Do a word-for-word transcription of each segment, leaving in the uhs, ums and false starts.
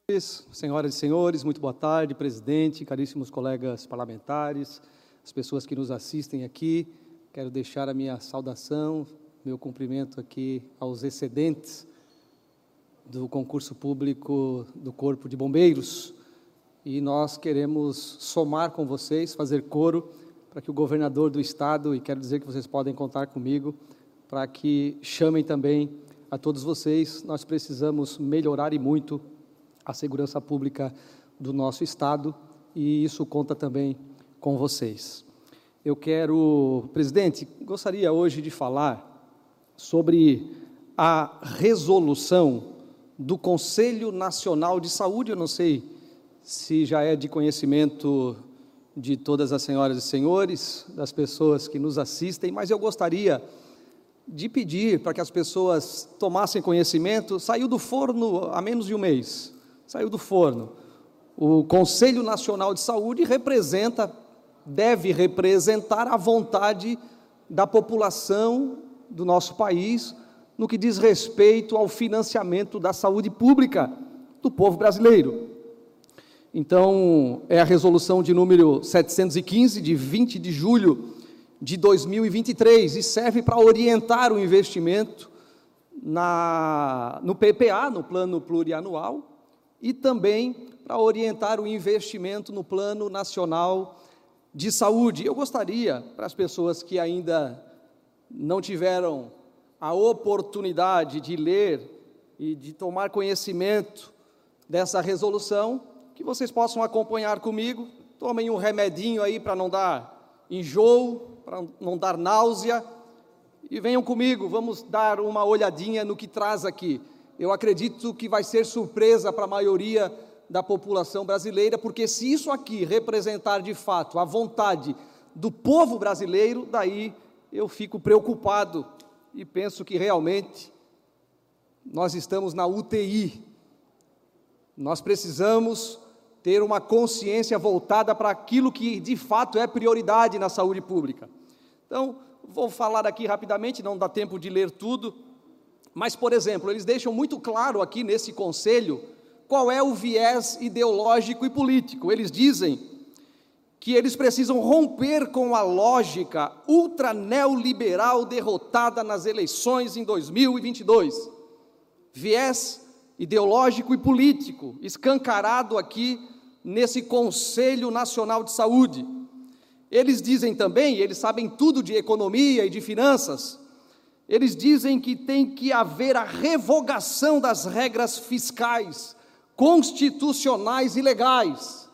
Senhoras e senhores, muito boa tarde, presidente, caríssimos colegas parlamentares, as pessoas que nos assistem aqui. Quero deixar a minha saudação, meu cumprimento aqui aos excedentes do concurso público do Corpo de Bombeiros. E nós queremos somar com vocês, fazer coro, para que o governador do Estado, e quero dizer que vocês podem contar comigo, para que chamem também a todos vocês. Nós precisamos melhorar e muito a segurança pública do nosso Estado, e isso conta também com vocês. Eu quero, presidente, gostaria hoje de falar sobre a resolução do Conselho Nacional de Saúde. Eu não sei se já é de conhecimento de todas as senhoras e senhores, das pessoas que nos assistem, mas eu gostaria de pedir para que as pessoas tomassem conhecimento. Saiu do forno há menos de um mês. Saiu do forno. O Conselho Nacional de Saúde representa, deve representar a vontade da população do nosso país no que diz respeito ao financiamento da saúde pública do povo brasileiro. Então, é a resolução de número setecentos e quinze, de vinte de julho de dois mil e vinte e três, e serve para orientar o investimento na, no P P A, no Plano Plurianual, e também para orientar o investimento no Plano Nacional de Saúde. Eu gostaria, para as pessoas que ainda não tiveram a oportunidade de ler e de tomar conhecimento dessa resolução, que vocês possam acompanhar comigo. Tomem um remedinho aí para não dar enjoo, para não dar náusea, e venham comigo, vamos dar uma olhadinha no que traz aqui. Eu acredito que vai ser surpresa para a maioria da população brasileira, porque se isso aqui representar de fato a vontade do povo brasileiro, daí eu fico preocupado e penso que realmente nós estamos na U T I. Nós precisamos ter uma consciência voltada para aquilo que de fato é prioridade na saúde pública. Então, vou falar aqui rapidamente, não dá tempo de ler tudo. Mas, por exemplo, eles deixam muito claro aqui nesse conselho qual é o viés ideológico e político. Eles dizem que eles precisam romper com a lógica ultraneoliberal derrotada nas eleições em dois mil e vinte e dois. Viés ideológico e político escancarado aqui nesse Conselho Nacional de Saúde. Eles dizem também, eles sabem tudo de economia e de finanças, eles dizem que tem que haver a revogação das regras fiscais, constitucionais e legais.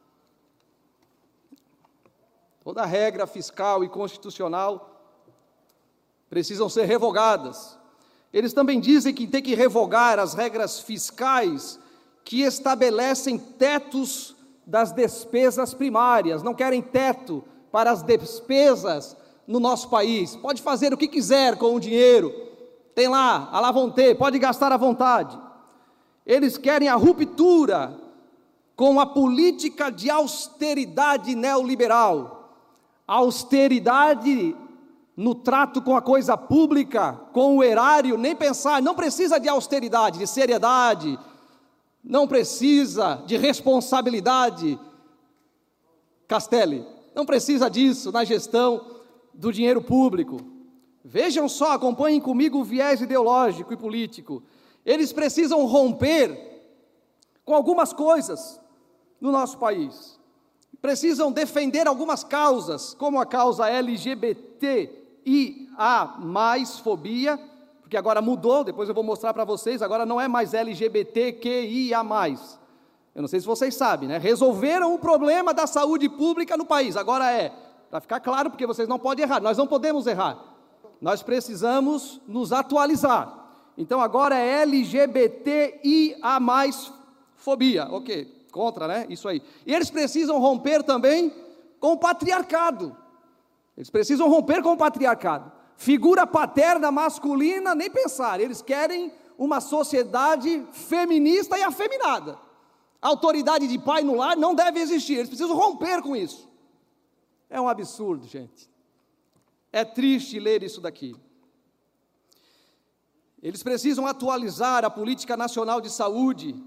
Toda regra fiscal e constitucional precisam ser revogadas. Eles também dizem que tem que revogar as regras fiscais que estabelecem tetos das despesas primárias. Não querem teto para as despesas no nosso país. Pode fazer o que quiser com o dinheiro, tem lá, à la vontade, pode gastar à vontade. Eles querem a ruptura com a política de austeridade neoliberal, austeridade no trato com a coisa pública, com o erário, nem pensar, não precisa de austeridade, de seriedade, não precisa de responsabilidade, Castelli, não precisa disso na gestão do dinheiro público. Vejam só, acompanhem comigo o viés ideológico e político. Eles precisam romper com algumas coisas no nosso país. Precisam defender algumas causas, como a causa L G B T I A mais fobia, porque agora mudou, depois eu vou mostrar para vocês, agora não é mais L G B T Q I A mais. Eu não sei se vocês sabem, né? Resolveram o problema da saúde pública no país, agora é, para ficar claro, porque vocês não podem errar, nós não podemos errar, nós precisamos nos atualizar. Então agora é L G B T I A mais fobia, ok, contra, né, isso aí. E eles precisam romper também com o patriarcado, eles precisam romper com o patriarcado, figura paterna masculina, nem pensar, eles querem uma sociedade feminista e afeminada, autoridade de pai no lar não deve existir, eles precisam romper com isso. É um absurdo, gente. É triste ler isso daqui. Eles precisam atualizar a política nacional de saúde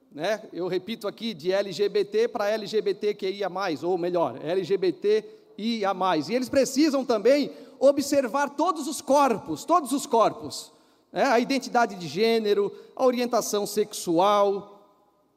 né? Eu repito aqui, de L G B T para L G B T Q I A mais, ou melhor, L G B T I A mais. E eles precisam também observar todos os corpos, todos os corpos, né? A identidade de gênero, a orientação sexual,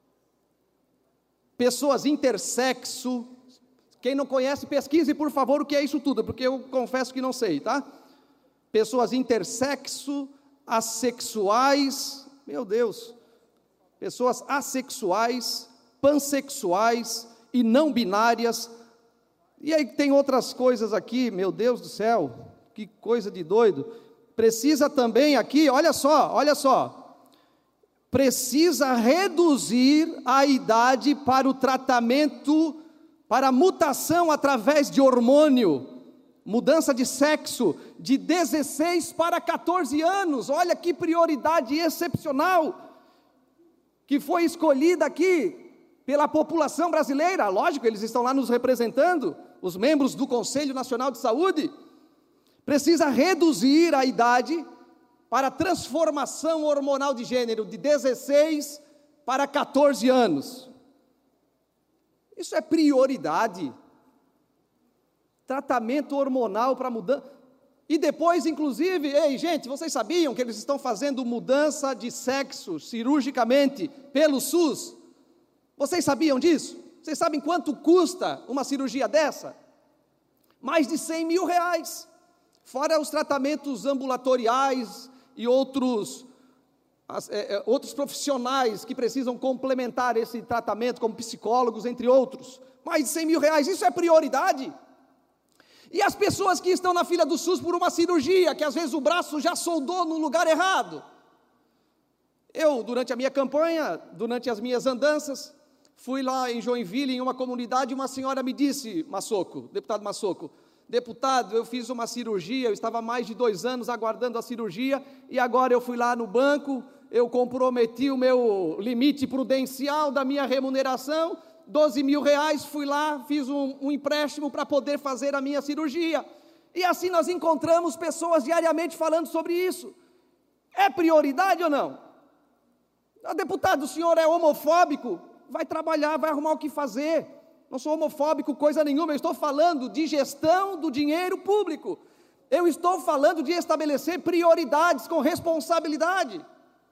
pessoas intersexo. Quem não conhece, pesquise, por favor, o que é isso tudo, porque eu confesso que não sei, tá? Pessoas intersexo, assexuais, meu Deus, pessoas assexuais, pansexuais e não binárias. E aí tem outras coisas aqui, meu Deus do céu, que coisa de doido. Precisa também aqui, olha só, olha só, precisa reduzir a idade para o tratamento, para a mutação através de hormônio, mudança de sexo, de dezesseis para quatorze anos. Olha que prioridade excepcional que foi escolhida aqui pela população brasileira. Lógico, eles estão lá nos representando, os membros do Conselho Nacional de Saúde. Precisa reduzir a idade para a transformação hormonal de gênero de dezesseis para quatorze anos. Isso é prioridade. Tratamento hormonal para mudança. E depois, inclusive, ei, gente, vocês sabiam que eles estão fazendo mudança de sexo cirurgicamente pelo SUS? Vocês sabiam disso? Vocês sabem quanto custa uma cirurgia dessa? Mais de cem mil reais. Fora os tratamentos ambulatoriais e outros, as, é, outros profissionais que precisam complementar esse tratamento, como psicólogos, entre outros. Mais de cem mil reais, isso é prioridade. E as pessoas que estão na fila do SUS por uma cirurgia, que às vezes o braço já soldou no lugar errado. Eu, durante a minha campanha, durante as minhas andanças, fui lá em Joinville, em uma comunidade, e uma senhora me disse, Massoco, deputado Massoco, deputado, eu fiz uma cirurgia, eu estava há mais de dois anos aguardando a cirurgia, e agora eu fui lá no banco, eu comprometi o meu limite prudencial da minha remuneração, doze mil reais, fui lá, fiz um, um empréstimo para poder fazer a minha cirurgia. E assim nós encontramos pessoas diariamente falando sobre isso. É prioridade ou não? Ah, deputado, o senhor é homofóbico? Vai trabalhar, vai arrumar o que fazer. Não sou homofóbico coisa nenhuma, eu estou falando de gestão do dinheiro público. Eu estou falando de estabelecer prioridades com responsabilidade.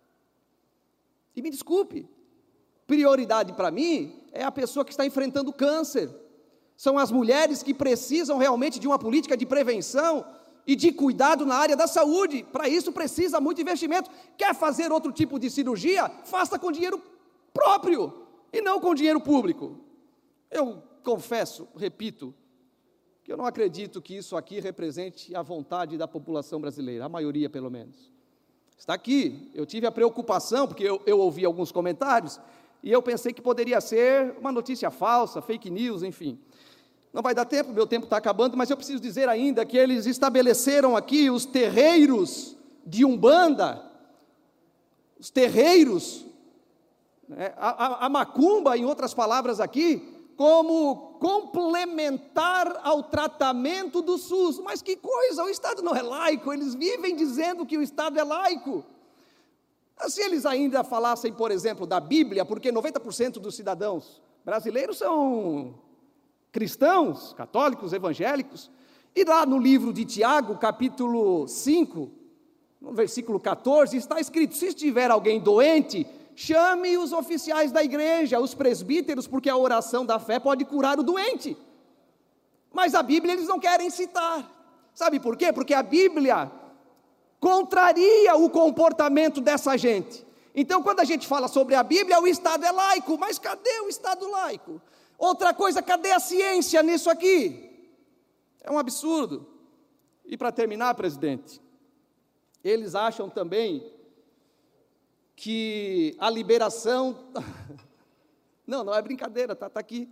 E me desculpe, prioridade para mim é a pessoa que está enfrentando câncer. São as mulheres que precisam realmente de uma política de prevenção e de cuidado na área da saúde. Para isso precisa muito investimento. Quer fazer outro tipo de cirurgia? Faça com dinheiro próprio e não com dinheiro público. Eu confesso, repito, que eu não acredito que isso aqui represente a vontade da população brasileira, a maioria pelo menos. Está aqui, eu tive a preocupação, porque eu, eu ouvi alguns comentários, e eu pensei que poderia ser uma notícia falsa, fake news, enfim. Não vai dar tempo, meu tempo está acabando, mas eu preciso dizer ainda que eles estabeleceram aqui os terreiros de Umbanda, os terreiros, né, a, a, a macumba, em outras palavras aqui, como complementar ao tratamento do SUS. Mas que coisa, o Estado não é laico, eles vivem dizendo que o Estado é laico. Se eles ainda falassem, por exemplo, da Bíblia, porque noventa por cento dos cidadãos brasileiros são cristãos, católicos, evangélicos, e lá no livro de Tiago, capítulo cinco, no versículo quatorze, está escrito, se estiver alguém doente, chame os oficiais da igreja, os presbíteros, porque a oração da fé pode curar o doente. Mas a Bíblia eles não querem citar. Sabe por quê? Porque a Bíblia contraria o comportamento dessa gente. Então, quando a gente fala sobre a Bíblia, o Estado é laico, mas cadê o Estado laico? Outra coisa, cadê a ciência nisso aqui? É um absurdo. E para terminar, presidente, eles acham também que a liberação, não, não é brincadeira, está tá aqui,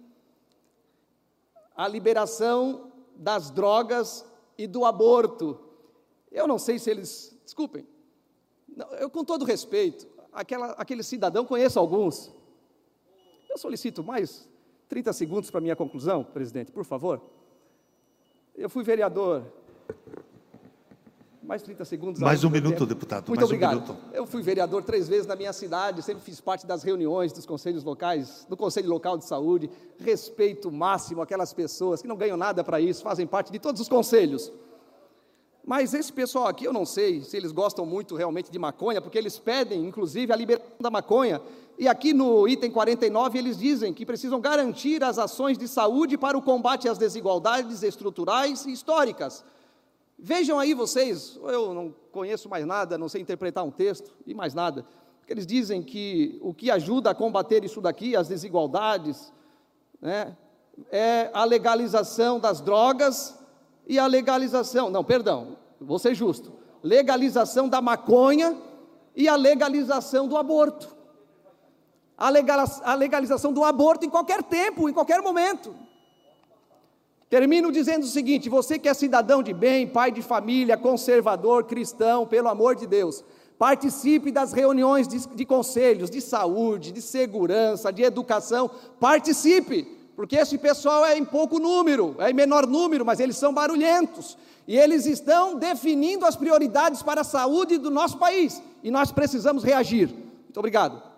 a liberação das drogas e do aborto, eu não sei se eles, desculpem, não, eu com todo respeito, aquela, aquele cidadão, conheço alguns, eu solicito mais trinta segundos para a minha conclusão, presidente, por favor. Eu fui vereador Mais trinta segundos. Mais um minuto, tempo. deputado. Muito mais obrigado. Um minuto. Eu fui vereador três vezes na minha cidade, sempre fiz parte das reuniões dos conselhos locais, do Conselho Local de Saúde, respeito máximo àquelas pessoas que não ganham nada para isso, fazem parte de todos os conselhos. Mas esse pessoal aqui, eu não sei se eles gostam muito realmente de maconha, porque eles pedem, inclusive, a liberação da maconha. E aqui no item quarenta e nove, eles dizem que precisam garantir as ações de saúde para o combate às desigualdades estruturais e históricas. Vejam aí vocês, eu não conheço mais nada, não sei interpretar um texto e mais nada. Eles dizem que o que ajuda a combater isso daqui, as desigualdades, né, é a legalização das drogas e a legalização, não, perdão, vou ser justo, legalização da maconha e a legalização do aborto. A, legal, a legalização do aborto em qualquer tempo, em qualquer momento. Termino dizendo o seguinte: você que é cidadão de bem, pai de família, conservador, cristão, pelo amor de Deus, participe das reuniões de, de conselhos, de saúde, de segurança, de educação, participe, porque esse pessoal é em pouco número, é em menor número, mas eles são barulhentos, e eles estão definindo as prioridades para a saúde do nosso país, e nós precisamos reagir. Muito obrigado.